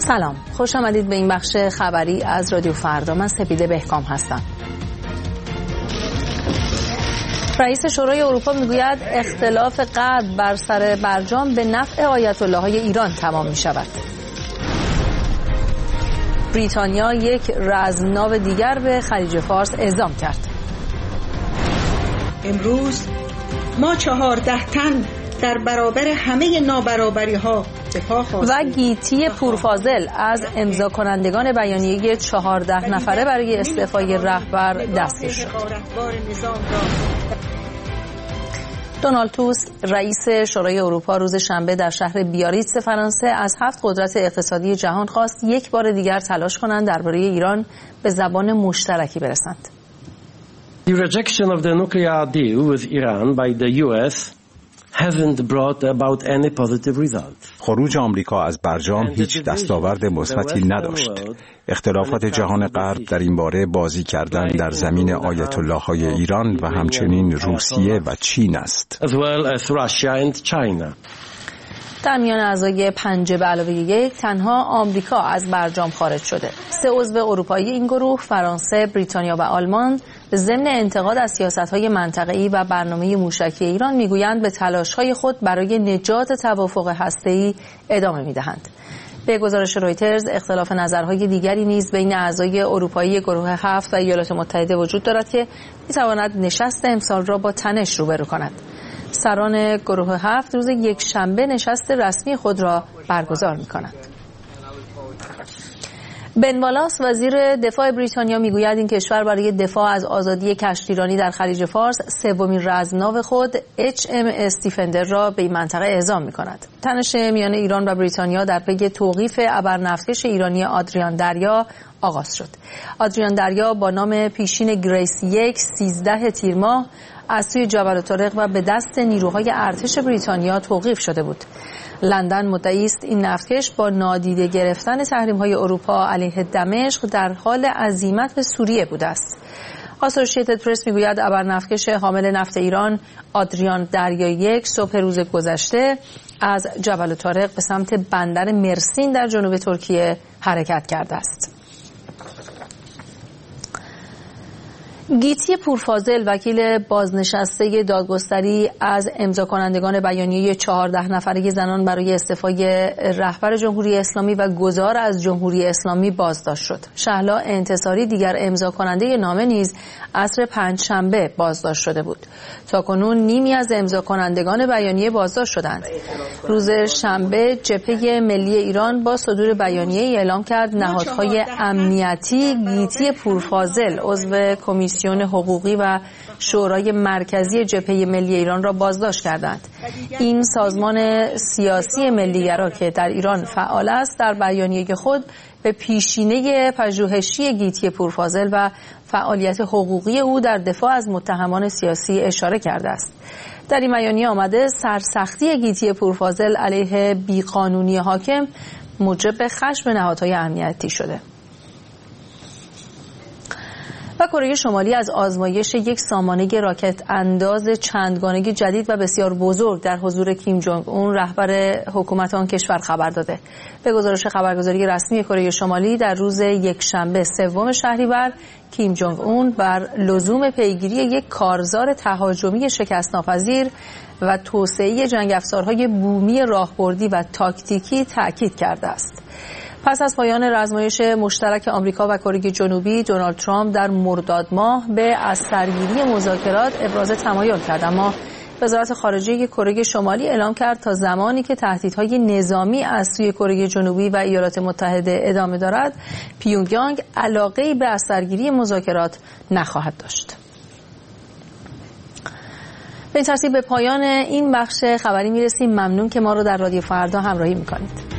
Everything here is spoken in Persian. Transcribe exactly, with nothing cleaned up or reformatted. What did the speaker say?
سلام، خوش آمدید به این بخش خبری از رادیو فردا. من سپیده بهکام هستم. رئیس شورای اروپا میگوید اختلاف غرب بر سر برجام به نفع آیت الله های ایران تمام می شود. بریتانیا یک رزمناو دیگر به خلیج فارس اعزام کرد. امروز ما چهارده تن در برابر همه نابرابری ها و گیتی پورفاضل از امضا کنندگان بیانیه چهارده نفره برای استعفای رهبر دستگیر شد. دونالد توسک رئیس شورای اروپا روز شنبه در شهر بیاریتس فرانسه از هفت قدرت اقتصادی جهان خواست یک بار دیگر تلاش کنند درباره ایران به زبان مشترکی برسند. The rejection of the nuclear deal with Iran by the U S hasn't brought about any positive result. خروج آمریکا از برجام هیچ دستاورد مثبتی نداشت. اختلافات جهان غرب در این باره بازی کردن در زمین آیت الله های ایران و همچنین روسیه و چین است. As well as Russia and China. در میان اعضای پنج به علاوه یک تنها آمریکا از برجام خارج شده. سه عضو اروپایی این گروه، فرانسه، بریتانیا و آلمان، ضمن انتقاد از سیاست‌های منطقه‌ای و برنامه موشکی ایران میگویند به تلاش‌های خود برای نجات توافق هسته‌ای ادامه می‌دهند. به گزارش رویترز اختلاف نظرهای دیگری نیز بین اعضای اروپایی گروه هفت و ایالات متحده وجود دارد که می‌تواند نشست امسال را با تنش روبرو کند. سران گروه هفت روز یک شنبه نشست رسمی خود را برگزار می‌کنند. بن والاس وزیر دفاع بریتانیا میگوید این کشور برای دفاع از آزادی کشتیرانی در خلیج فارس سومین رزمناو خود اچ ام اس دیفندر را به این منطقه اعزام می‌کند. تنش میان ایران و بریتانیا در پی توقیف ابرنفتکش ایرانی آدریان دریا آغاز شد. آدریان دریا با نام پیشین گریس یک سیزده تیر ماه از سوی جبل طارق و به دست نیروهای ارتش بریتانیا توقیف شده بود. لندن مدعی است این نفتکش با نادیده گرفتن تحریم‌های اروپا علیه دمشق در حال عزیمت به سوریه بوده است. آسوشییتد پرس میگوید ابرنفتکش حامل نفت ایران آدریان دریا یک صبح روز گذشته از جبل طارق به سمت بندر مرسین در جنوب ترکیه حرکت کرده است. گیتی پورفاضل وکیل بازنشسته دادگستری از امضا کنندگان بیانیه چهارده نفره زنان برای استعفای رهبر جمهوری اسلامی و گذار از جمهوری اسلامی بازداشت شد. شهلا انتصاری دیگر امضا کننده نامه نیز عصر پنجشنبه بازداشت شده بود. تاکنون نیمی از امضا کنندگان بیانیه بازداشت شدند. روز شنبه جبهه ملی ایران با صدور بیانیه اعلام کرد نهادهای امنیتی گیتی پورفاضل عضو کمیسیون حقوقی و شورای مرکزی جبهه ملی ایران را بازداشت کردند. این سازمان سیاسی ملیگرا که در ایران فعال است در بیانیه خود به پیشینه پژوهشی گیتی پورفاضل و فعالیت حقوقی او در دفاع از متهمان سیاسی اشاره کرده است. در این بیانیه آمده سرسختی گیتی پورفاضل علیه بیقانونی حاکم موجب خشم نهادهای امنیتی شده. و کره شمالی از آزمایش یک سامانه راکت انداز چندگانه جدید و بسیار بزرگ در حضور کیم جونگ اون رهبر حکومت آن کشور خبر داده. به گزارش خبرگزاری رسمی کره شمالی در روز یکشنبه سوم شهریور کیم جونگ اون بر لزوم پیگیری یک کارزار تهاجمی شکست ناپذیر و توسعه جنگ افزارهای بومی راهبردی و تاکتیکی تاکید کرده است. پس از پایان رزمایش مشترک آمریکا و کره جنوبی، دونالد ترامپ در مرداد ماه به از سرگیری مذاکرات ابراز تمایل کرد، اما وزارت خارجه کره شمالی اعلام کرد تا زمانی که تهدیدهای نظامی از سوی کره جنوبی و ایالات متحده ادامه دارد، پیونگیانگ علاقه‌ای به از سرگیری مذاکرات نخواهد داشت. به این ترتیب به پایان این بخش خبری میرسیم. ممنون که ما رو در رادیو فردا همراهی میکنید.